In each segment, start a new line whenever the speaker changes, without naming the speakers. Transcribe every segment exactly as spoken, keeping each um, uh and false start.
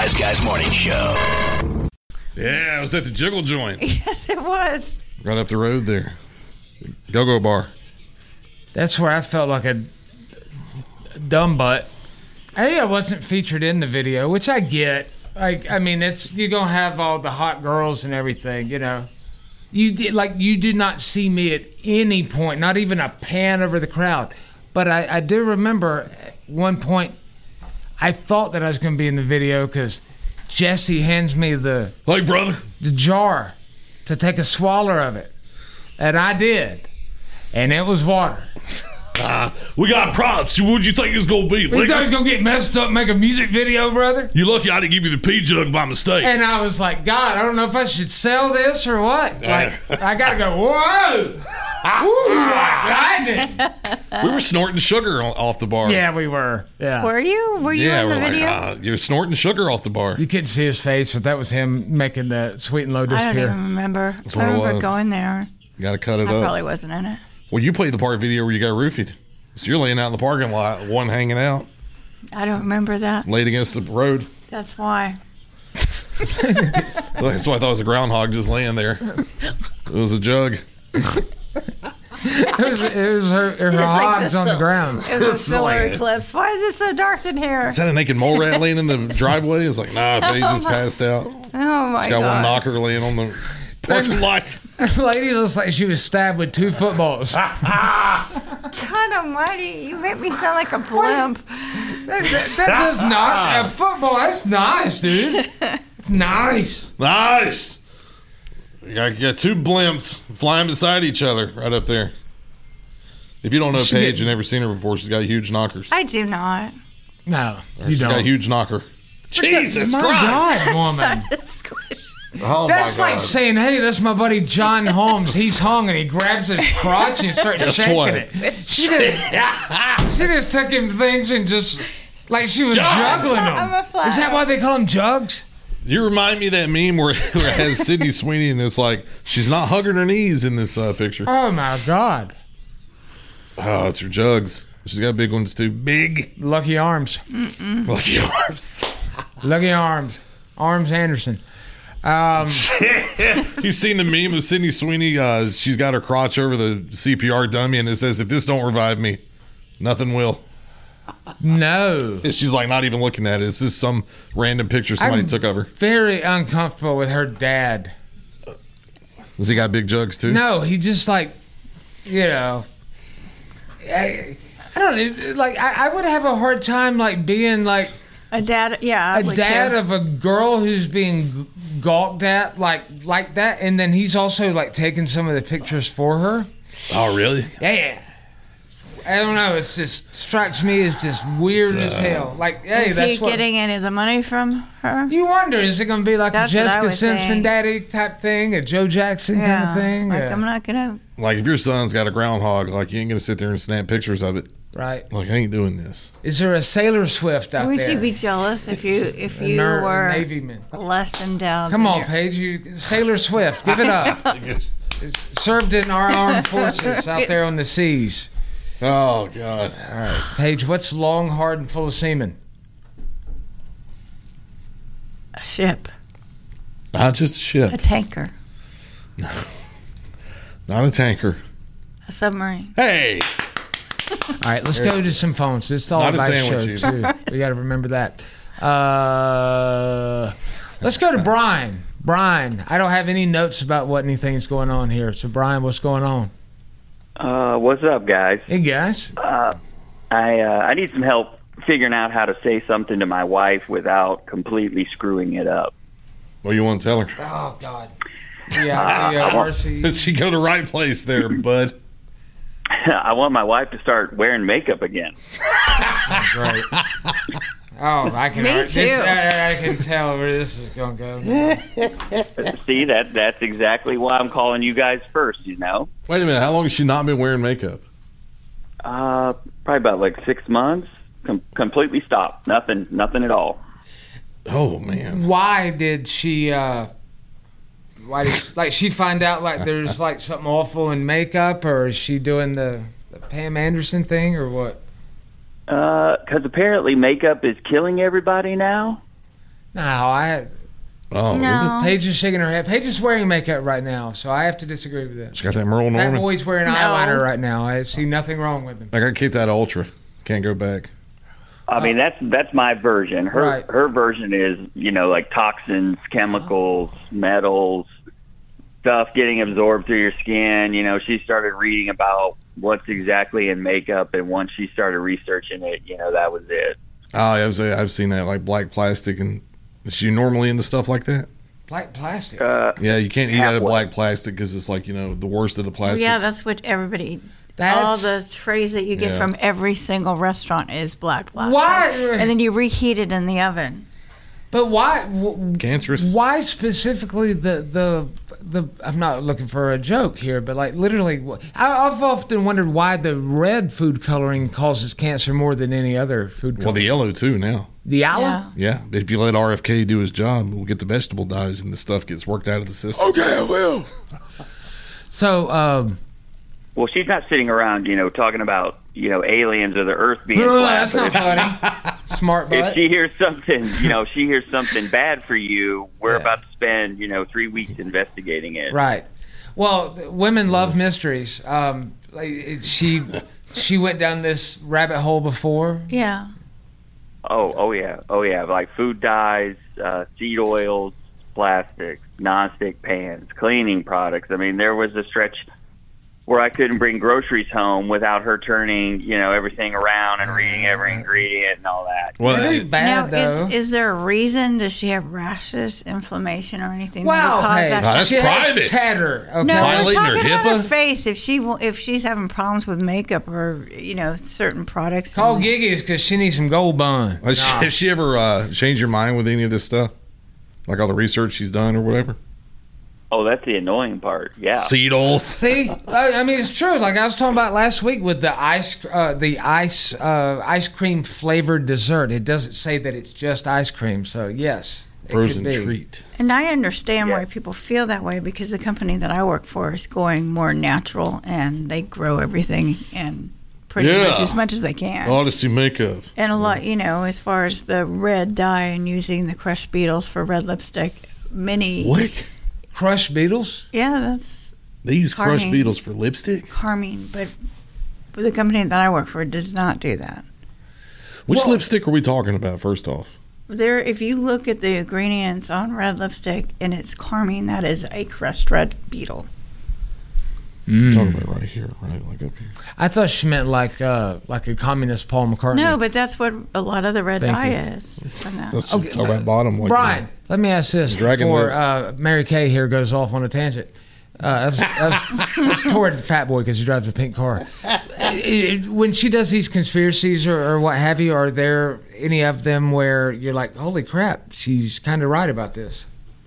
Wise Guys Morning Show.
Yeah, it was at the Jiggle Joint.
Yes, it was.
Right up the road there. Go-Go Bar.
That's where I felt like a dumb butt. A, I wasn't featured in the video, which I get. Like, I mean, it's you're gonna have all the hot girls and everything, you know. You did like you did not see me at any point, not even a pan over the crowd. But I, I do remember at one point, I thought that I was gonna be in the video because Jesse hands me the
Hey, brother,
the jar to take a swallow of it, and I did, and it was water.
uh, we got props. What'd you think it was gonna be?
You thought he was gonna get messed up and make a music video, brother?
You lucky I didn't give you the pee jug by mistake.
And I was like, God, I don't know if I should sell this or what. Like, I gotta go, whoa! Ooh, lightning!
We were snorting sugar on- off the bar.
Yeah, we were. Yeah.
Were you? Were you
Yeah,
in the
we're like,
video?
uh, you're snorting sugar off the bar.
You couldn't see his face, but that was him making the sweet and low
I don't
disappear.
even remember.
That's
I
what it
remember
was.
going there.
You gotta cut it
I
up.
probably wasn't in it.
Well, you played the part video where you got roofied. So you're laying out in the parking lot, one hanging out,
I don't remember that.
laid against the road.
That's why.
That's why I thought it was a groundhog just laying there. It was a jug.
It was, it was her, her
like
hogs
the
on the
sil-
ground.
It was a solar eclipse. Why is it so dark in here?
Is that a naked mole rat laying in the driveway? It's like, nah, they just passed out.
Oh my
She's got
god!
one knocker laying on the parking lot.
This lady looks like she was stabbed with two footballs.
God Almighty! You make me sound like a blimp.
That, that, that does not a football. That's nice, dude. It's nice.
Nice. You got, you got two blimps flying beside each other right up there. If you don't know
She
Paige,
did-
you've never seen her before. She's got huge knockers.
I do not.
No, you
She's
don't.
got a huge knocker. Jesus
my
Christ.
God, woman.
Squish.
Oh,
That's
my
like
God.
saying, hey, that's my buddy John Holmes. He's hung and he grabs his crotch and starts
Guess
shaking
what?
it. She just, she just took him things and just, like she was
God.
juggling
I'm
them.
a flat
Is that why they call them jugs?
You remind me of that meme where, where it has Sydney Sweeney and it's like, she's not hugging her knees in this uh, picture.
Oh, my God.
Oh, it's her jugs. She's got big ones too. Big.
Lucky arms.
Lucky arms.
Lucky arms. Arms Anderson. Um,
You've seen the meme of Sydney Sweeney? Uh, she's got her crotch over the C P R dummy and it says, if this don't revive me, nothing will.
no.
And she's like not even looking at it. It's just some random picture somebody
I'm-
took of her.
Very uncomfortable with her dad.
Does he got big jugs too?
No, he just like, you know, I, I don't know. Like, I, I would have a hard time like being like
A dad, yeah. I
a
would
dad
too.
of a girl who's being g- gawked at like like that, and then he's also like taking some of the pictures for her.
Oh, really?
Yeah. I don't know. It's just strikes me as just weird as hell. Like, hey,
Is
that's
he
what
getting any of the money from her?
you wonder. Is it going to be like
That's
a
what I
Jessica
was
Simpson
saying.
daddy type thing, a Joe Jackson kind of thing?
Like,
Yeah.
I'm not gonna.
Like if your son's got a groundhog, like you ain't gonna sit there and snap pictures of it.
Right.
Like I ain't doing this.
Is there a Sailor Swift out
Would
there?
you be jealous if you if
A
you
ner-
were
Navy man.
less endowed?
Come
than
on,
your-
Paige. You, Sailor Swift, give it up. It's served in our armed forces out there on the seas.
Oh God.
All right, Paige. What's long, hard, and full of semen?
A ship,
Not just a ship.
a tanker,
Not a tanker.
a submarine.
Hey.
All right, let's go to some phones. It's all
Not a
about
sandwich
show too. We got to remember that. Uh, let's go to Brian. Brian, I don't have any notes about what anything's going on here. So, Brian, what's going on?
Uh, what's up, guys?
Hey, guys.
Uh, I uh, I need some help figuring out how to say something to my wife without completely screwing it up.
What do you want to tell her?
Oh God. Yeah, yeah, R C.
Did she go to the right place there, bud?
I want my wife to start wearing makeup again.
Great. Oh, I can.
Me
this-
too.
I, I can tell where this is going to go.
See, that that's exactly why I'm calling you guys first. You know,
Wait a minute. How long has she not been wearing makeup?
uh, probably about like six months. Com- completely stopped. Nothing. Nothing at all.
Oh man.
Why did she? Uh, why did like she find out like there's like something awful in makeup, or is she doing the, the Pam Anderson thing, or what?
Because apparently makeup is killing everybody now.
No, I.
Oh, is it?
No.
Paige is shaking her head. Paige is wearing makeup right now, so I have to disagree with that.
She got that Merle
That
Norman.
boy's wearing
No.
eyeliner right now. I see nothing wrong with him.
I got kicked out of Ultra. Can't go back.
I mean, that's that's my version. Her
Right.
her version is, you know, like toxins, chemicals, metals, stuff getting absorbed through your skin. You know, she started reading about what's exactly in makeup, and once she started researching it, you know, that was it.
Oh, I've I've seen that, like black plastic. And is she normally into stuff like that?
Black plastic.
Uh,
Yeah, you can't eat out of
Halfway.
black plastic because it's like, you know, the worst of the
Well,
plastics.
yeah, that's what everybody.
That's
all the trays that you get
Yeah.
from every single restaurant is black plastic.
Why?
And then you reheat it in the oven.
But why? w-
cancerous.
Why specifically the the the? I'm not looking for a joke here, but like literally, wh- I- I've often wondered why the red food coloring causes cancer more than any other food.
Well,
Coloring.
the yellow too now.
the aloe.
Yeah.
Yeah, if you let R F K do his job, we'll get the vegetable dyes and the stuff gets worked out of the system.
Okay, I will. So, um,
well, she's not sitting around, you know, talking about, you know, aliens or the Earth being
oh,
flat.
that's
but
not
if-
funny. Smart
If
butt.
she hears something, you know, she hears something bad for you, we're
Yeah.
about to spend, you know, three weeks investigating it.
Right. Well, th- women love mysteries. Um, like, it- she she went down this rabbit hole before.
Yeah.
Oh, oh yeah, oh yeah, like food dyes, uh, seed oils, plastics, nonstick pans, cleaning products. I mean, there was a stretch where I couldn't bring groceries home without her turning, you know, everything around and reading every ingredient and all that.
Well,
It ain't bad
now,
though.
is, is there a reason? Does she have rashes, inflammation, or anything? that
Wow,
would cause
hey,
that?
No, that's
she has
private.
Tatter. Okay.
No, I'm
Violating her
talking about her
HIPAA?
face. If she will- if she's having problems with makeup or you know certain products.
Call
and-
Giggy's because she needs some gold bun.
has, she, has she ever uh, changed your mind with any of this stuff? Like all the research she's done or whatever?
Oh, that's the annoying part. Yeah.
Seed oils.
See, I, I mean, it's true. Like I was talking about last week with the ice, uh, the ice, uh, ice cream flavored dessert. It doesn't say that it's just ice cream. So yes, it
Frozen
could be.
treat.
And I understand
Yeah.
why people feel that way because the company that I work for is going more natural and they grow everything and pretty
Yeah.
much as much as they can.
Odyssey makeup.
And a lot, you know, as far as the red dye and using the crushed beetles for red lipstick, many.
What?
Crushed beetles.
Yeah, that's
They use crushed
Carmine.
beetles for lipstick?
harming, but the company that I work for does not do that.
Which
Well-
lipstick are we talking about, first off?
There, if you look at the ingredients on red lipstick and it's carmine, that is a crushed red beetle.
I'm talking about right here, right? Like up here.
I thought she meant like uh, like a communist Paul McCartney.
No, but that's what a lot of the red
Thank
dye
you.
is. From that.
Let's
Okay,
talk about bottom. Like
Brian, let me ask this
Dragon
before
lips.
uh, Mary Kay here goes off on a tangent. Uh, that's, that's, that's toward Fat Boy because he drives a pink car. Uh, it- when she does these conspiracies or, or what have you, are there any of them where you're like, holy crap, she's kind of right about this?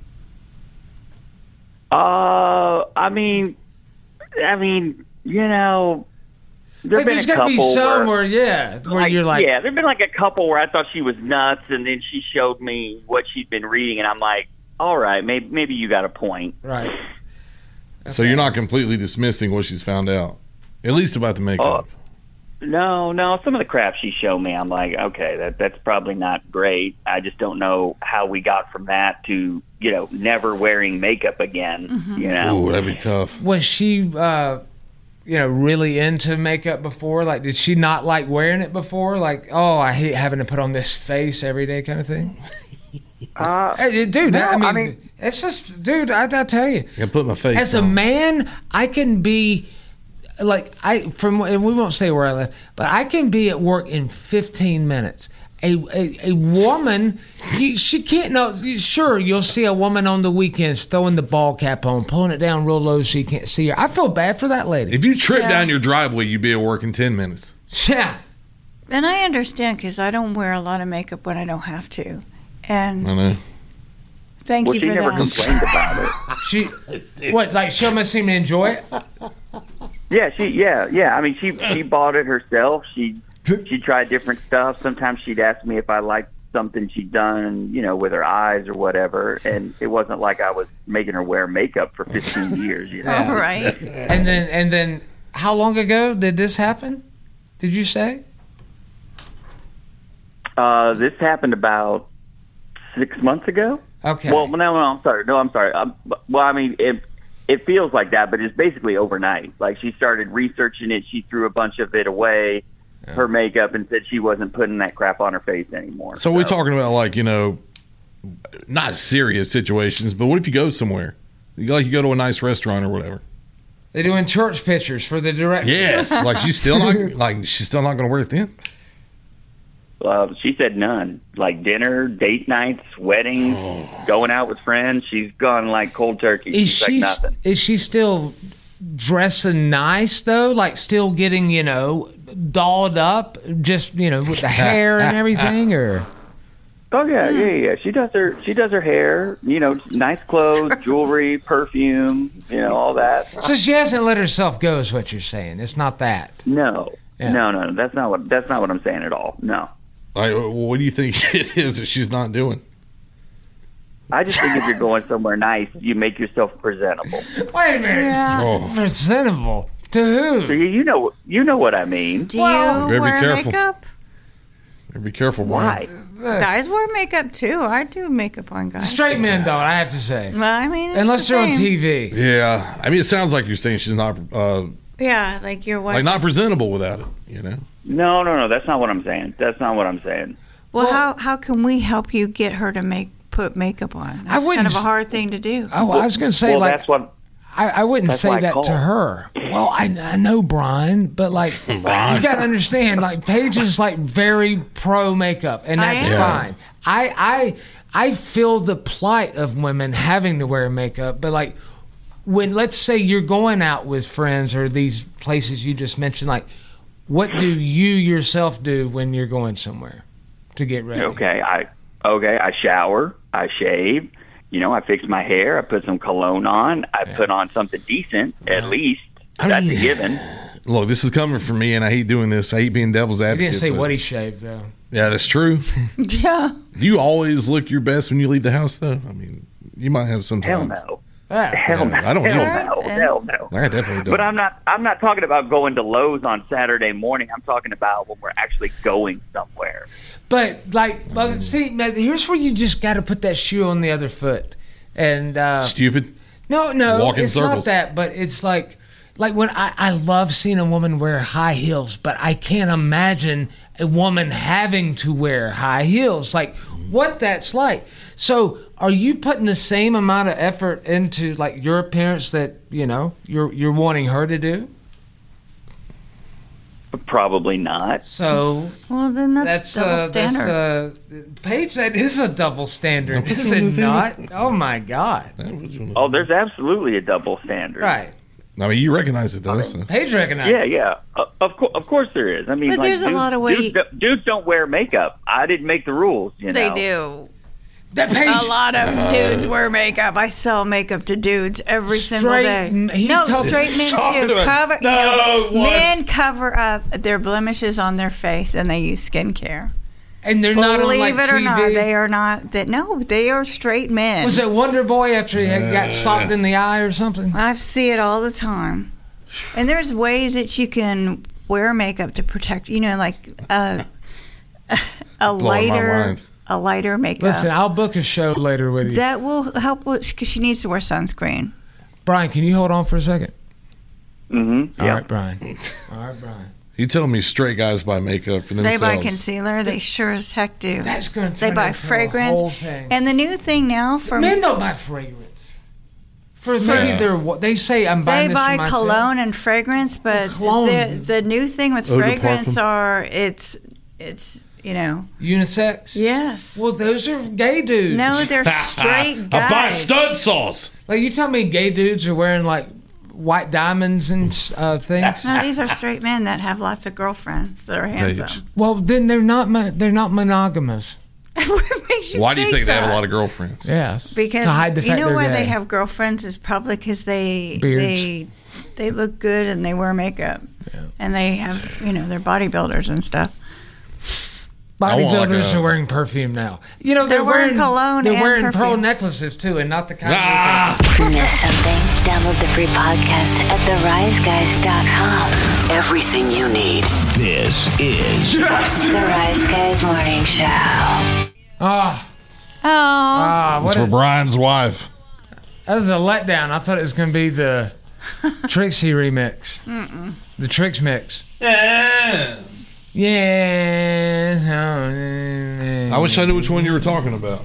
Uh, I mean, I mean, you know, there's
Like,
been
there's
a
got to
couple
be some
where,
where, yeah, where
like,
you're like,
yeah, there've been like a couple where I thought she was nuts, and then she showed me what she'd been reading, and I'm like, all right, maybe maybe you got a point.
right.
So you're not completely dismissing what she's found out, at least about the makeup.
No, no, some of the crap she showed me, I'm like, okay, that that's probably not great. I just don't know how we got from that to, you know, never wearing makeup again. You know,
Ooh, that'd be tough.
Was she, uh, you know, really into makeup before? Like, did she not like wearing it before? Like, oh, I hate having to put on this face every day kind of thing?
uh,
Hey, dude,
No,
I, mean,
I mean-
it's just, dude, I, I tell you,
I put my face
as a
on.
man, I can be like I from, and we won't say where I live, but I can be at work in fifteen minutes. A a, a woman, you, she can't. No, sure, you'll see a woman on the weekends throwing the ball cap on, pulling it down real low so you can't see her. I feel bad for that lady.
If you trip
Yeah.
down your driveway, you'd be at work in ten minutes.
Yeah,
And I understand because I don't wear a lot of makeup when I don't have to. And
I know.
thank
well,
you
she
for
never
that.
complained about it.
she what like she almost seemed to enjoy it.
Yeah, she, yeah, yeah. I mean, she she bought it herself. She she tried different stuff. Sometimes she'd ask me if I liked something she'd done, you know, with her eyes or whatever. And it wasn't like I was making her wear makeup for fifteen years. You know,
All right.
And then and then how long ago did this happen? Did you say?
uh, this happened about six months ago.
Okay.
Well, no, no, I'm sorry. No, I'm sorry. Um, well, I mean, it, it feels like that, but it's basically overnight. Like, she started researching it. She threw a bunch of it away, yeah. her makeup, and said she wasn't putting that crap on her face anymore.
So, so. we're talking about, like, you know, not serious situations, but what if you go somewhere? You, like, you go to a nice restaurant or whatever.
They're doing church pictures for the director.
Yes. Like, she's still not, like, she's still not going to wear it then?
Uh, she said none. Like dinner, date nights, weddings, oh. going out with friends. She's gone like cold turkey.
Is
She's
she,
like nothing.
Is she still dressing nice, though? Like still getting, you know, dolled up? Just, you know, with the hair and everything? Or?
Oh, yeah, yeah, yeah. She does her She does her hair, you know, nice clothes, jewelry, perfume, you know, all that.
So she hasn't let herself go is what you're saying. It's not that.
No.
Yeah.
No, no, that's not what that's not what I'm saying at all. No.
Like, what do you think it is that she's not doing?
I just think if you're going somewhere nice, you make yourself presentable.
Wait a minute.
Yeah.
Oh.
Presentable? To who?
So you, you know you know what I mean.
Do
Well,
you
be
wear
careful.
makeup?
Be careful,
Why?
Brian.
Guys wear makeup too. I do makeup on guys.
Straight men don't, I have to say.
Well, I mean, it's
Unless
the
they're on
same.
T V.
Yeah. I mean, it sounds like you're saying she's not, uh,
Yeah, like your wife.
like, not
is-
presentable without it, you know?
No, no, no. That's not what I'm saying. That's not what I'm saying.
Well,
Well-
how how can we help you get her to make put makeup on? That's
I wouldn't
kind of a
s-
hard thing to do.
Oh, I was going to say,
well,
like,
that's what.
I, I wouldn't
That's
say
why I
that
called.
to her. Well, I, I know Brian, but like
Brian.
you got to understand, like Paige is like very pro makeup, and
I
that's
am.
Yeah.
fine. I I I feel the plight of women having to wear makeup, but like when let's say you're going out with friends or these places you just mentioned, like what do you yourself do when you're going somewhere to get ready?
Okay, I okay. I shower. I shave. You know, I fix my hair. I put some cologne on. I
Yeah.
put on something decent, at least.
I
That's
mean-
a given.
Look, this is coming from me, and I hate doing this. I hate being devil's
He
advocate.
didn't say
but-
what he shaved though.
Yeah, that's true.
Yeah.
Do you always look your best when you leave the house, though? I mean, you might have some
Hell
time.
no.
Ah.
Hell no.
I don't
Hell
know.
no. Hell no.
I definitely don't.
But I'm not. I'm not talking about going to Lowe's on Saturday morning. I'm talking about when we're actually going somewhere.
But like, well, see, man, here's where you just got to put that shoe on the other foot, and uh,
Stupid.
no, no,
Walk in
it's not
circles.
that. But it's like, like when I, I love seeing a woman wear high heels, but I can't imagine a woman having to wear high heels. Like what that's like. So, are you putting the same amount of effort into like your appearance that you know you're you're wanting her to do?
Probably not.
So.
Well, then that's,
That's
double
uh, that's
standard.
uh, Paige. That is a double standard, is it not? Oh my God!
Oh, there's absolutely a double standard.
Right,
I mean, you recognize it, though. So.
Paige recognized.
Yeah, yeah. Uh, of course, of course there is. I mean,
But
like,
there's a
dudes,
lot of way-
Dudes, don't- dudes don't wear makeup. I didn't make the rules. You
They
know?
do.
that Paige.
A lot of dudes wear makeup. I sell makeup to dudes every single
Straight
day.
m- he's
No,
talking-
straight men
Talking
too.
about-
Cover, you
No,
know,
what?
men cover up their blemishes on their face and they use skincare.
and they're not on
Believe
like
it or
T V.
not, they are not. That no, they are straight men.
Was it Wonder Boy after he had got socked in the eye or something?
I see it all the time. And there's ways that you can wear makeup to protect. You know, like a a
Blowing my
lighter
mind.
a lighter makeup.
Listen, I'll book a show later with you.
that will help with because she needs to wear sunscreen.
Brian, can you hold on for a second?
Mm-hmm.
All
Yeah.
right, Brian. All right, Brian.
You telling me straight guys buy makeup for
They
themselves?
buy concealer. They sure as heck do.
That's going to
They
turn
buy
into
fragrance.
a whole thing.
And the new thing now for
Men don't buy fragrance. For maybe
Yeah.
they're what they say. I'm buying
they
this
buy
for myself.
cologne and fragrance, but
Cologne.
the the new thing with
Eau de
fragrance
parfum.
are it's it's you know
Unisex.
yes.
Well, those are gay dudes.
No, they're straight
I buy
guys.
stud sauce.
Like you tell me, gay dudes are wearing like white diamonds and uh, things.
No, these are straight men that have lots of girlfriends that are handsome.
Well, then they're not. Mo- they're not monogamous.
What makes
Why do you think they have a
that?
lot of girlfriends?
Yes.
Because
to hide the
you
fact
know
they're
why
gay.
they have girlfriends is probably because they
Beards.
they they look good and they wear makeup and they have you know they're bodybuilders and stuff.
I want like
Bodybuilders
a-
are wearing perfume now. You know they're,
They're wearing cologne
They're
and
wearing pearl
perfume.
necklaces too, and not the kind.
Ah!
Miss something? Download the free podcast at the rise guys dot com.
Everything you need. This is
The Rise Guys Morning Show.
Ah,
Oh,
Ah,
It's
what
for
a,
Brian's wife.
that was a letdown. I thought it was going to be the Trixie remix. Mm-mm. The Trix mix.
Yeah.
Yes.
I wish I knew which one you were talking about.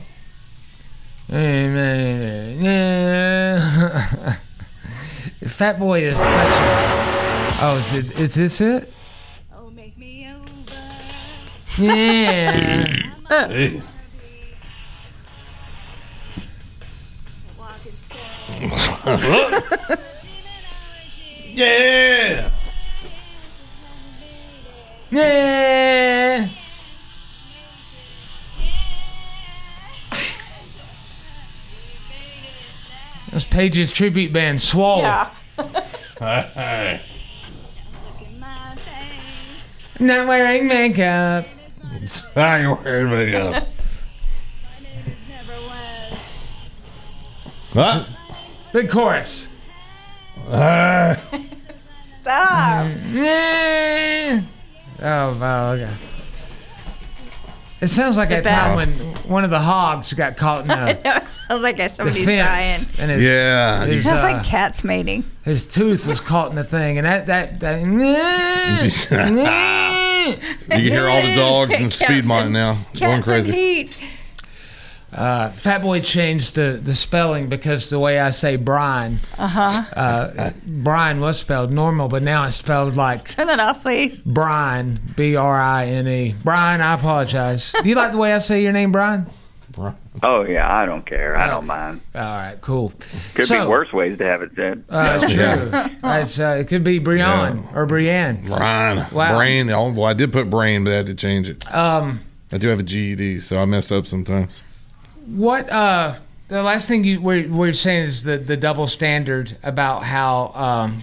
Fat Boy is such a. Oh, is it? Is this it?
Oh, make me over.
Yeah.
Hey.
Walk and stay.
Yeah.
Yeah. That's Paige's tribute band, Swole.
yeah.
Hey.
Look in my face.
Not wearing makeup.
I ain't wearing makeup.
My name is never was.
Huh?
Big chorus.
Ah.
Stop.
Yeah. Oh, wow, okay. It sounds like
It's
a
the
time
best.
when one of the hogs got caught in
I
a
know, it sounds like
the
somebody's dying.
fence, and his,
Yeah.
his,
Sounds
uh,
like cats mating.
his tooth was caught in the thing, and that that, that
You can hear all the dogs in
Cats
Speedmont
and-
now going
Cats and
crazy.
heat.
uh, Fat Boy changed the, the spelling because the way I say Brian,
Uh-huh.
uh, Brian was spelled normal, but now it's spelled like
Turn that off, please.
Brian, B R I N E. Brian, I apologize. Do you like the way I say your name, Brian?
Oh yeah, I don't care. I don't mind.
All right, cool.
Could
So-
be worse ways to have it said.
Uh, it's true.
Yeah.
It's, uh, it could be Brian
Yeah.
or Brienne.
Brian.
Wow.
Brain. Oh, well, I did put brain, but I had to change it.
Um,
I do have a G E D, so I mess up sometimes.
what uh, the last thing you were, were saying is the, the double standard about how um,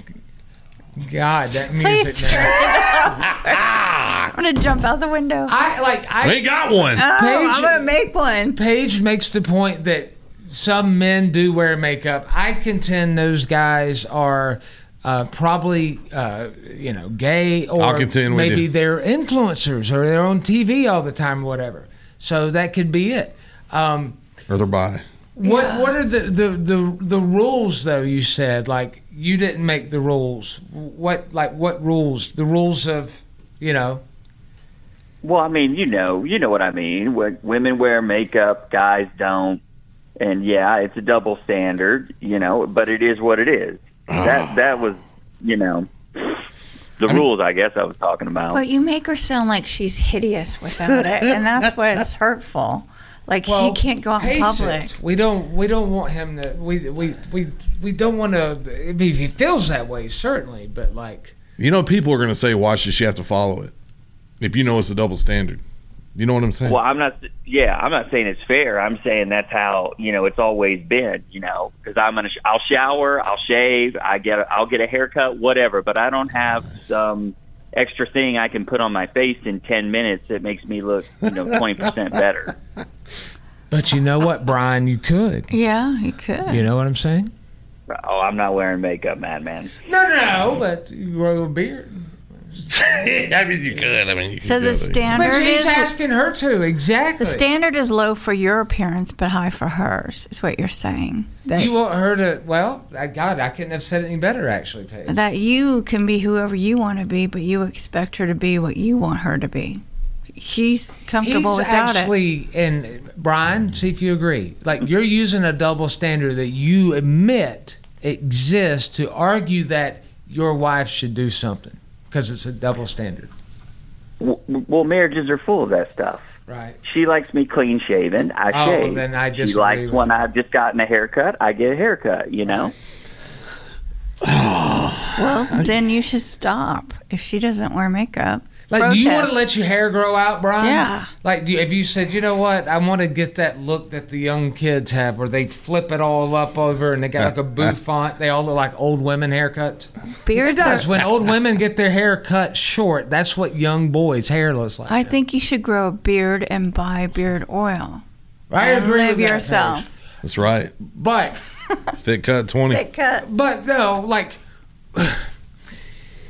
God, that music.
Please turn
Man.
it off. I'm gonna jump out the window.
I like I.
I ain't got one.
Oh,
Paige-
I'm gonna make one.
Paige makes the point that some men do wear makeup. I contend those guys are uh, probably, uh, you know, gay, or
I'll contend with
maybe
you.
they're influencers or they're on T V all the time or whatever. So that could be it. Um,
Or they're bi.
what
Yeah.
What are the, the, the, the rules though? You said like you didn't make the rules. What like what rules? The rules of you know.
Well, I mean, you know, you know what I mean. When women wear makeup, guys don't, and yeah, it's a double standard, you know. But it is what it is. That that was, you know, the rules. I guess I was talking about.
But you make her sound like she's hideous without it, and that's what's hurtful. Like she can't go out in
pace
public.
it. We don't. We don't want him to. We we we we don't want to. If he feels that way, certainly. But like,
You know, people are going to say, why should she have to follow it? If you know it's a double standard. You know what I'm saying?
Well, I'm not. Yeah, I'm not saying it's fair. I'm saying that's how you know it's always been. You know, because I'm gonna. Sh- I'll shower. I'll shave. I get. A, I'll get a haircut. Whatever. But I don't have some extra thing I can put on my face in ten minutes that makes me look, you know, twenty percent better.
but you know what, Brian? You could.
Yeah, you could.
You know what I'm saying?
Oh, I'm not wearing makeup, madman.
No, no. But you grow a beard.
I mean, you could. I mean, you could
So
go
the
there.
standard
But he's
is
asking her to exactly.
the standard is low for your appearance, but high for hers. Is what you're saying. That
You want her to? Well, I, God, I couldn't have said it any better, actually, Paige.
that you can be whoever you want to be, but you expect her to be what you want her to be. She's comfortable
He's
without it.
actually, and Brian, see if you agree. Like you're using a double standard that you admit exists to argue that your wife should do something because it's a double standard,
W- Well, marriages are full of that stuff.
right?
She likes me clean shaven. I
Oh,
shave.
then I
she
disagree
likes
with
when
you.
I've just gotten a haircut. I get a haircut. You know.
Well, then you should stop if she doesn't wear makeup.
Like, do you want to
Protest.
let your hair grow out, Brian?
Yeah.
Like, do you, if you said, you know what, I want to get that look that the young kids have, where they flip it all up over and they got like a bouffant, they all look like old women haircuts. It
Beards
does.
are,
When old women get their hair cut short, that's what young boys' hair looks like.
I think you should grow a beard and buy beard oil.
I
and
agree
live
with that,
yourself.
Paige.
That's right.
But
Thick cut twenty.
cut.
But no, like,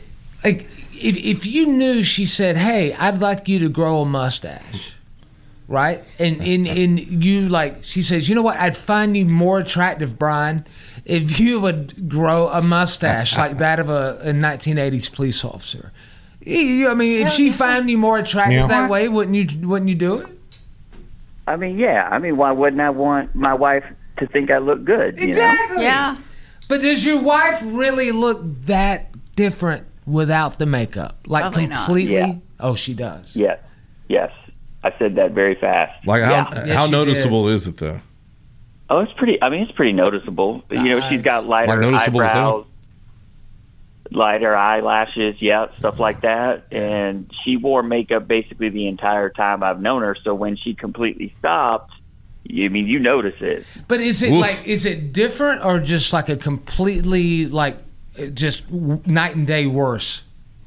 like if if you knew she said, "Hey, I'd like you to grow a mustache," right? And, and and you like, she says, you know what? I'd find you more attractive, Brian, if you would grow a mustache like that of a, a nineteen eighties police officer. You- I mean, if she found you more attractive
Yeah.
that way, wouldn't you? Wouldn't you do it?
I mean, yeah. I mean, why wouldn't I want my wife to think I look good? You know?
Yeah.
But does your wife really look that different without the makeup? Like
Probably not.
completely?
Yeah.
Oh, she does.
Yes. Yes. I said that very fast.
Like how
Yeah.
Yes,
how
you
noticeable is it though?
Oh, it's pretty. I mean, it's pretty noticeable. You know, she's got lighter
Like noticeable as hell?
eyebrows, lighter eyelashes, yeah, stuff like that. And she wore makeup basically the entire time I've known her. So when she completely stopped, you I mean you notice it.
But is it
Oof.
like, is it different or just like a completely, like, just w- night and day worse?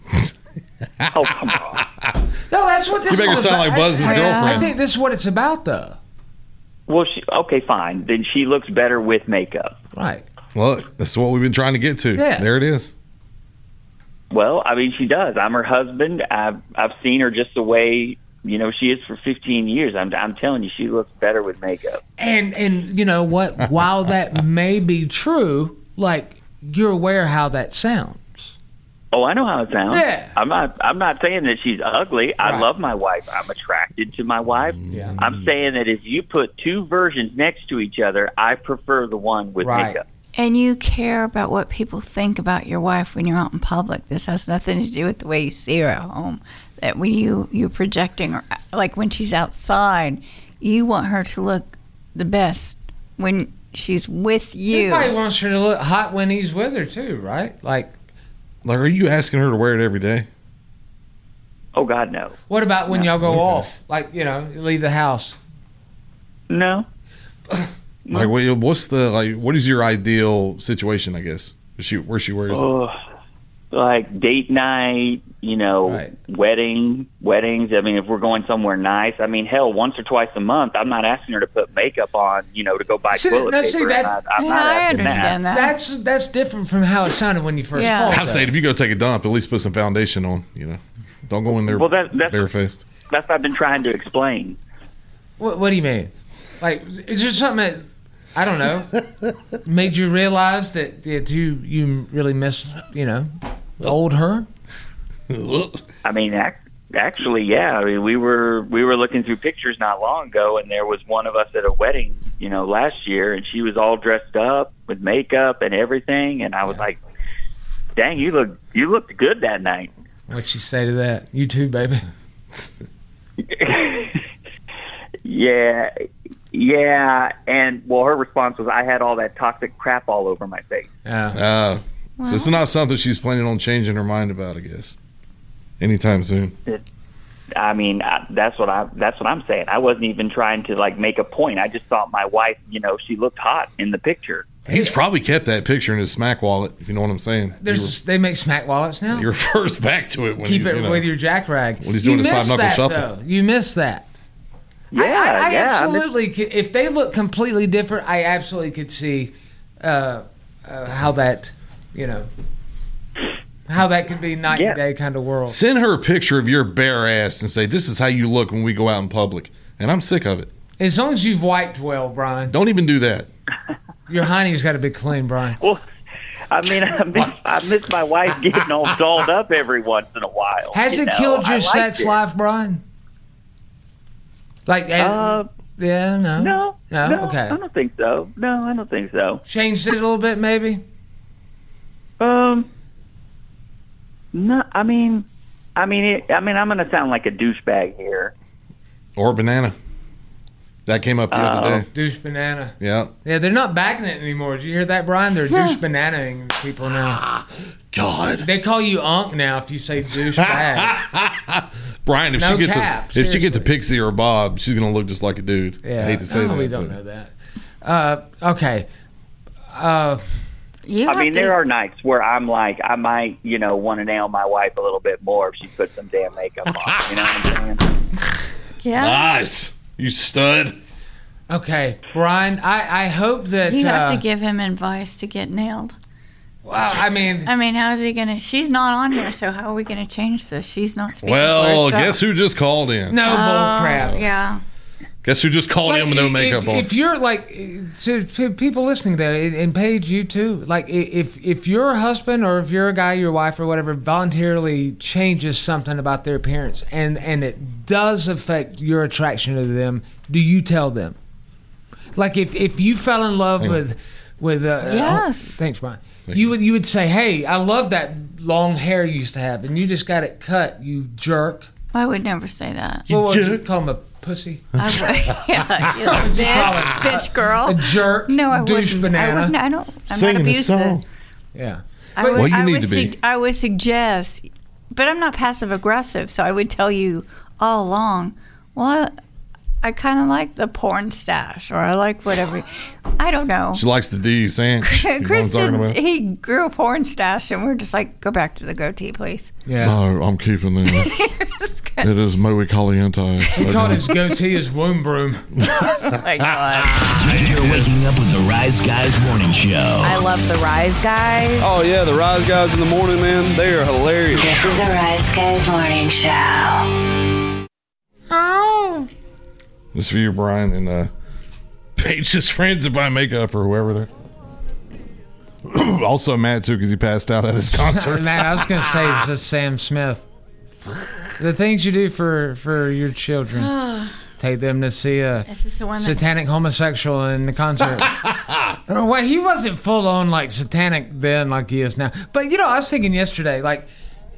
Oh, come on.
No, that's what this
You make
is
her sound
about.
like Buzz's
I- I-
girlfriend.
I think this is what it's about, though.
Well, she, okay, fine. Then she looks better with makeup.
Right.
Well, that's what we've been trying to get to.
Yeah.
There it is.
Well, I mean, she does. I'm her husband. I've I've seen her just the way you know she is for fifteen years. I'm I'm telling you, she looks better with makeup.
And, and you know what? While that may be true, like, you're aware how that sounds.
Oh, I know how it sounds.
Yeah.
I'm not. I'm not saying that she's ugly. I
Right.
love my wife. I'm attracted to my wife.
Yeah.
I'm saying that if you put two versions next to each other, I prefer the one with
Right.
makeup.
And you care about what people think about your wife when you're out in public. This has nothing to do with the way you see her at home. That when you, you're projecting her, like when she's outside, you want her to look the best when she's with
He
you.
probably wants her to look hot when he's with her, too, right? Like,
Like, are you asking her to wear it every day?
Oh God, no,
what about when y'all go off? Like, you know, you leave the house.
no.
Like, what, what's the like? What is your ideal situation? I guess she where she wears it.
Oh, like date night, you know,
Right.
wedding, weddings. I mean, if we're going somewhere nice, I mean, hell, once or twice a month, I'm not asking her to put makeup on, you know, to go buy
See,
toilet
now,
paper.
see,
and
that's-
I, I'm
Yeah,
not
I
asking
understand that.
That's that's different from how it sounded when you first
Yeah.
called.
I'm
though.
saying if you go take a dump, at least put some foundation on. You know, don't go in there
Well, that- that's-
barefaced.
That's what I've been trying to explain.
What, what do you mean? Like, is there something that I don't know made you realize that, that you you really miss, you know, the old her?
I mean, ac- actually, yeah. I mean, we were we were looking through pictures not long ago, and there was one of us at a wedding, you know, last year, and she was all dressed up with makeup and everything, and I was like, "Dang, you look you looked good that night."
What'd she say to that? You too, baby.
Yeah, yeah, and well, her response was, "I had all that toxic crap all over my face."
Yeah.
Uh, so it's not something she's planning on changing her mind about. I guess anytime soon.
I mean, I, that's what I that's what I'm saying. I wasn't even trying to like make a point. I just thought my wife, you know, she looked hot in the picture.
He's probably kept that picture in his smack wallet. If you know what I'm saying.
There's they make smack wallets now.
You refers back to it when
Keep
he's,
it
you know,
with your jackrag.
when he's
You
doing his
miss
five-knuckle
that,
shuffle.
Though. You miss that.
Yeah,
I, I, I
yeah. I'm just-
absolutely. Could, if they look completely different, I absolutely could see uh, uh, how that, you know, how that could be night
Yeah.
and day kind of world.
Send her a picture of your bare ass and say, "This is how you look when we go out in public." And I'm sick of it.
As long as you've wiped well, Brian.
Don't even do that.
Your hiney's got to be clean, Brian.
Well, I mean, I miss, I miss my wife getting all dolled up every once in a while.
Has
you
it
know?
killed
I
your
liked
sex
it.
life, Brian? Like,
Uh,
yeah, no,
no,
no,
no,
okay.
I don't think so. No, I don't think so.
Changed it a little bit, maybe.
Um, no, I mean, I mean, it, I mean, I'm going to sound like a douchebag here.
Or banana. That came up the other
Uh-oh.
day.
Douche banana.
Yeah.
Yeah, they're not backing it anymore. Did you hear that, Brian? They're douche bananaing people now.
God.
They call you unk now if you say douche bag.
Brian, if
No
she gets
cap,
a if she gets a
seriously.
Pixie or a Bob, she's gonna look just like a dude.
Yeah,
I hate to say
oh,
that.
we don't
but-
know that. Uh, okay. Uh,
You
I
have
mean,
to-
there are nights where I'm like, I might, you know, want to nail my wife a little bit more if she puts some damn makeup on. You know what I'm saying?
Yeah.
Nice. You stud.
okay, Brian. I, I hope that.
You have
uh,
to give him advice to get nailed.
Well, I mean,
I mean, how is he gonna? She's not on here, so how are we gonna change this? She's not speaking for
Well,
herself.
guess who just called in?
no
Oh,
bull crap.
Yeah.
Guess who just called
Like,
in with no
if-
makeup
if,
on?
If you're like, to p- people listening there, and and Paige, you too. Like, i- if if your husband or if you're a guy, your wife or whatever, voluntarily changes something about their appearance, and and it does affect your attraction to them, do you tell them? Like, if if you fell in love
Hang on.
with with uh,
Yes.
oh, thanks, Brian. You would you would say, hey, I love that long hair you used to have, and you just got it cut, you jerk.
I would never say that.
What would you
jerk.
call him, a pussy?
I would, yeah, you know,
would you call
bitch,
it?
bitch girl.
A jerk?
No, I
douche
wouldn't.
banana?
I, wouldn't, I don't. I'm
Singing
not
a
abusive.
song.
Yeah.
I
But-
would,
Well, you
I
need
would
to be.
sug- I would suggest, but I'm not passive aggressive, so I would tell you all along. Well, I kind of like the porn stash, or I like whatever. I don't know.
She likes the D Sanch. You know what I'm
Chris
talking
did,
about?
he grew a porn stash, and we're just like, go back to the goatee, please.
Yeah.
No, I'm keeping this. It is Muy Caliente.
He called his goatee his womb broom.
Oh my god,
You're waking up with the Rise Guys Morning Show.
I love the Rise Guys.
Oh, yeah, the Rise Guys in the morning, man. They are hilarious.
This is the Rise Guys Morning Show.
Oh.
This for you, Brian, and uh, Paige's friends that buy makeup or whoever they're. Also, Matt too, because he passed out at his concert.
Man, I was going to say it's just Sam Smith. The things you do for, for your children. Take them to see a
this is the one that
satanic homosexual in the concert. Well, he wasn't full on like satanic then like he is now. But, you know, I was thinking yesterday, like,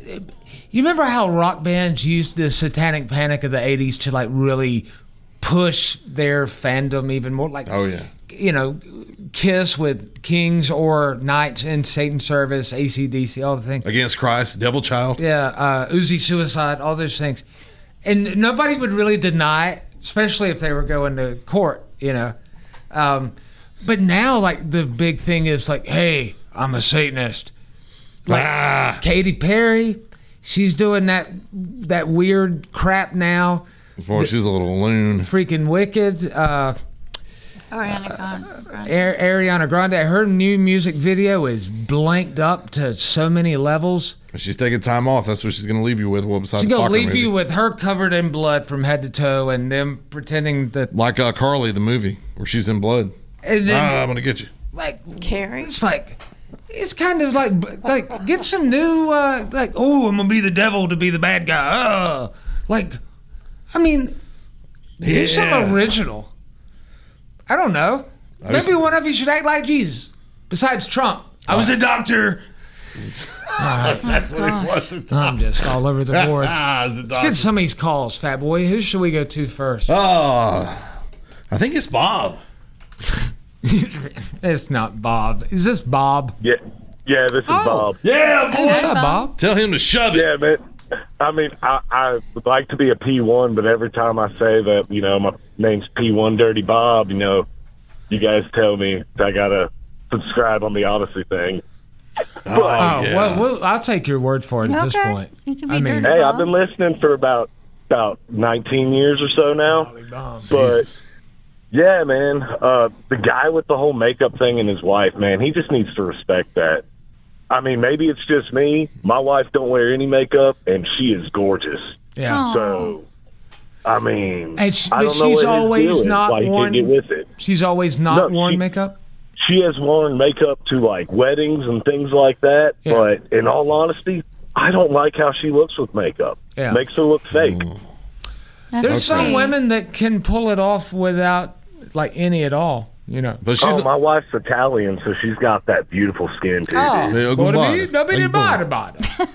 you remember how rock bands used the satanic panic of the eighties to like really push their fandom even more? Like,
Oh yeah.
you know, Kiss with Kings or Knights in Satan Service, A C D C, all the things.
Against Christ, Devil Child.
Yeah, uh, Uzi Suicide, all those things. And nobody would really deny it, especially if they were going to court, you know. Um, but now, like, the big thing is like, hey, I'm a Satanist. Like,
Ah.
Katy Perry, she's doing that that weird crap now.
Boy, she's a little loon.
Freaking Wicked. Uh,
Ariana Grande.
Ar- Ariana Grande, her new music video is blanked up to so many levels.
She's taking time off. That's what she's going to leave you with. Well, besides
She's
the
gonna
Fokker
leave
movie.
you with her covered in blood from head to toe, and them pretending that.
Like uh, Carly, the movie, where she's in blood.
And then,
Ah, I'm going to get you.
like,
Carrie.
it's like, it's kind of like, like get some new, uh, like, oh, I'm gonna be the devil to be the bad guy. Uh, like, I mean, do
Yeah.
something original. I don't know.
I was-
Maybe one of you should act like Jesus. Besides Trump, I was a doctor.
That's what it was.
I'm just all over the board.
Ah, it's a
Let's get some of these calls, Fat Boy. Who should we go to first?
Oh, I think it's Bob.
It's not Bob. Is this Bob?
Yeah, yeah. This is
Oh.
Bob.
Yeah,
Hey,
boy.
what's up, Bob?
Tell him to shove it.
Yeah, man. I mean, I, I would like to be a P one, but every time I say that, you know, my name's P one Dirty Bob, you know, you guys tell me I gotta subscribe on the Odyssey thing.
Oh,
Oh,
yeah.
well, well, I'll take your word for it at this
Okay.
point.
You can be
I mean,
dirty.
Hey, I've been listening for about about nineteen years or so now. But
Jesus.
yeah, man, uh, the guy with the whole makeup thing and his wife, man, he just needs to respect that. I mean, maybe it's just me. My wife don't wear any makeup, and she is gorgeous.
yeah.
Aw.
So, I mean,
And she-
I
but
don't know
she's
what his
always
deal is.
not
Why he
worn-
can't get with it.
She's always not
No,
worn
she-
makeup.
She has worn makeup to like weddings and things like that.
Yeah.
But in all honesty, I don't like how she looks with makeup.
Yeah.
Makes her look fake.
That's
There's some
sweet.
women that can pull it off without like any at all. You know.
But she's
Oh, my wife's Italian, so she's got that beautiful skin too.
Oh,
dude.
Yeah,
what
goodbye.
do you- nobody
Goodbye.
bought about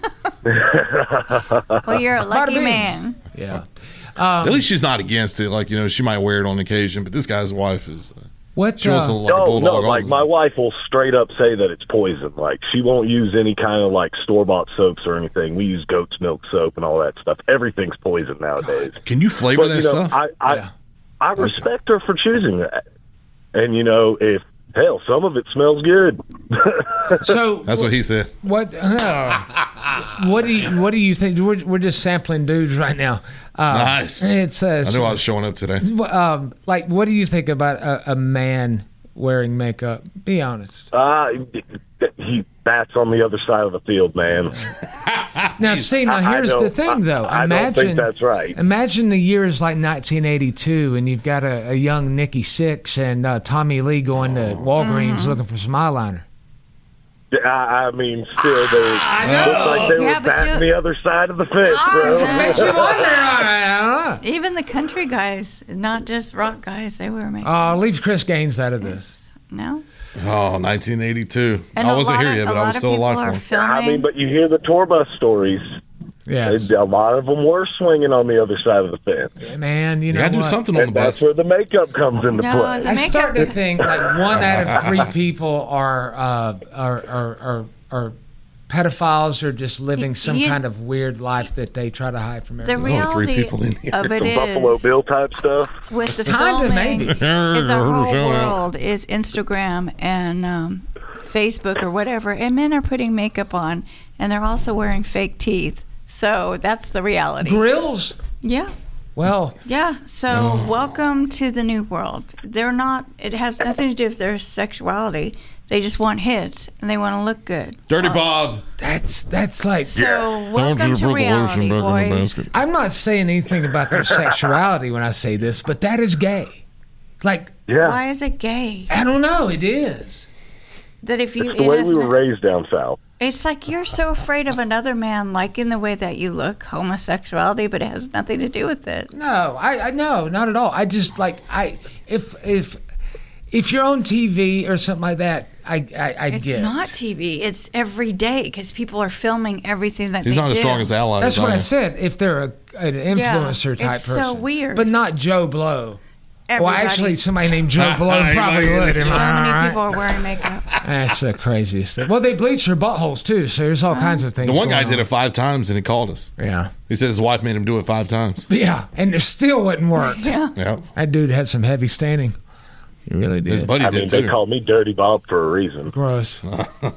it.
Well, you're a lucky
beans.
man.
Yeah.
at least she's not against it. Like, you know, she might wear it on occasion, but this guy's wife is. Uh,
What?
she wants to
Uh,
look like a
No,
bulldog.
no,
all
like
the
my
time.
wife will straight up say that it's poison. Like she won't use any kind of like store bought soaps or anything. We use goat's milk soap and all that stuff. Everything's poison nowadays.
Can you flavor
But
that
you know,
stuff?
I I,
Yeah.
I respect her for choosing that. And you know, if hell, some of it smells good.
so
That's what he said.
What? Uh, what do you? What do you think? We're, we're just sampling dudes right now. Uh,
Nice.
It's uh,
I knew I was showing up today.
um, like, what do you think about a, a man wearing makeup? Be honest.
Uh, he bats on the other side of the field, man.
Now, see, now
I- I
here's
don't-
the thing, though.
I, I
imagine,
don't think that's right.
Imagine the years like nineteen eighty-two, and you've got a, a young Nikki Sixx and uh, Tommy Lee going to Walgreens
Mm-hmm.
looking for some eyeliner.
I, I mean, still, they
know.
look like they
Yeah,
were
but
batting
you-
the other side of the fence,
It makes you
bro.
wonder. I don't know.
Even the country guys, not just rock guys, they were making.
Uh, leave Chris Gaines out of this.
No.
Oh, nineteen eighty-two.
And
I
a
wasn't
lot
here
of-
yet,
a
but I
lot
was
of
still
people
alive
are
for him.
filming.
I mean, but you hear the tour bus stories.
Yes.
A lot of them were swinging on the other side of the fence.
Man, you know
gotta do
what?
something on
And
the
that's
bus.
where the makeup comes into
No,
play.
the
I
makeup-
start to think like one out of three people are uh, are, are are are pedophiles or just living some
You-
kind of weird life that they try to hide from
The
everyone.
only three
reality
people in here.
of it
Some
is
Buffalo Bill type stuff.
with the
Kinda,
filming
maybe.
is our whole
Show that.
world is Instagram and um, Facebook or whatever, and men are putting makeup on, and they're also wearing fake teeth. So that's the reality.
Grills.
Yeah.
Well,
Yeah, so welcome to the new world. They're not, it has nothing to do with their sexuality. They just want hits and they want to look good.
Dirty Bob.
that's that's like.
So
Don't
welcome
you
to
put the
reality,
lotion back in the
boys.
basket.
I'm not saying anything about their sexuality when I say this, but that is gay. Like,
Yeah.
Why is it gay?
I don't know. It is.
That if you,
It's the
it
way
has
we were
no-
raised down south.
it's like you're so afraid of another man liking the way that you look, homosexuality, but it has nothing to do with it.
No, I, I no, not at all. I just like I if if if you're on T V or something like that, I I, I
It's
get.
not T V. It's every day because people are filming everything that
He's
they
not
do.
as strong as ally.
That's
as
what I
am.
said. If they're a, an influencer
Yeah,
type
it's so
person,
weird.
but not Joe Blow. Well,
Everybody-
actually, somebody named Joe Blow
You
probably
might
would.
get it.
Am
so
I
many
right?
people are wearing makeup.
That's the craziest thing. Well, they bleach their buttholes too, so there's all kinds of things.
The one guy
going
did
on.
it five times and he called us.
Yeah,
He said his wife made him do it five times.
yeah, and it still wouldn't work.
Yeah.
Yep.
That dude had some heavy standing. He really did.
His buddy
I
did
mean,
too.
they call me Dirty Bob for a reason.
Gross.
I like,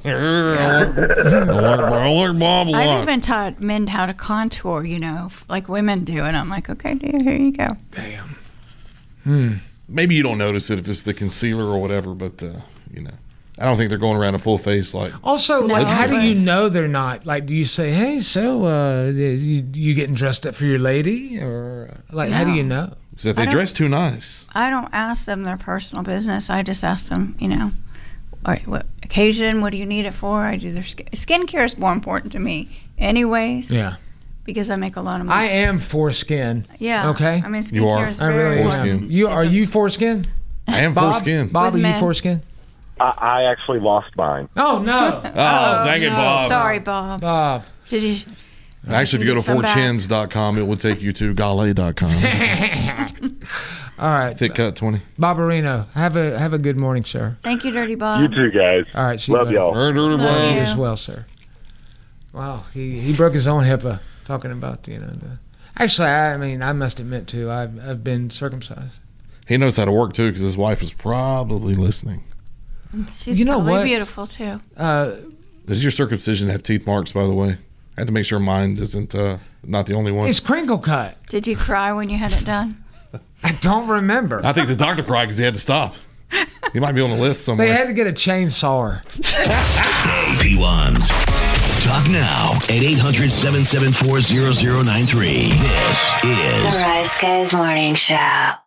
I like Bob a
I've
lot.
even taught men how to contour, you know, like women do, and I'm like, okay, dear, here you go.
Damn.
Maybe you don't notice it if it's the concealer or whatever, but uh, you know, I don't think they're going around a full face like.
Also, like,
No,
how do
but-
you know they're not? Like, do you say, "Hey, so uh, you you getting dressed up for your lady?" Or like, how do
No.
you know?
Is that
I
they
don't-
dress too nice?
I don't ask them their personal business. I just ask them, you know, all right, what occasion? What do you need it for? I do their skin. Skincare is more important to me, anyways,
Yeah,
because I make a lot of
I
money.
am foreskin.
yeah.
Okay.
I mean,
You
skincare
are.
is
I
very
really
Foreskin.
am. You are you foreskin?
I am
Bob,
foreskin.
Bob,
With
are you
men.
foreskin?
I, I actually lost mine.
Oh no,
Oh, dang it,
no.
Bob.
Sorry, Bob.
Bob.
Did you?
Actually, if you go to
Some
four
back.
chins dot com, it will take you to gale dot com.
All right,
Thick cut twenty.
Barbarino, have a have a good morning, sir.
Thank you, Dirty Bob.
You too, guys.
All right, see you,
Love
buddy.
y'all.
Or dirty
Love
Bob.
you.
You as well, sir. Wow, he, he broke his own HIPAA talking about, you know, the. Actually, I mean, I must admit too, I've I've been circumcised.
He knows how to work too because his wife is probably listening.
She's
You know
probably
what?
beautiful too.
Uh,
Does your circumcision have teeth marks? By the way, I had to make sure mine isn't uh, not the only one.
it's crinkle cut.
Did you cry when you had it done?
I don't remember.
I think the doctor cried because he had to stop. He might be on the list
They
somewhere.
had to get a chainsawer.
Hey, P ones. Talk now at eight hundred, seven seven four, zero zero nine three. This
The
is
Rise Guys Morning Show.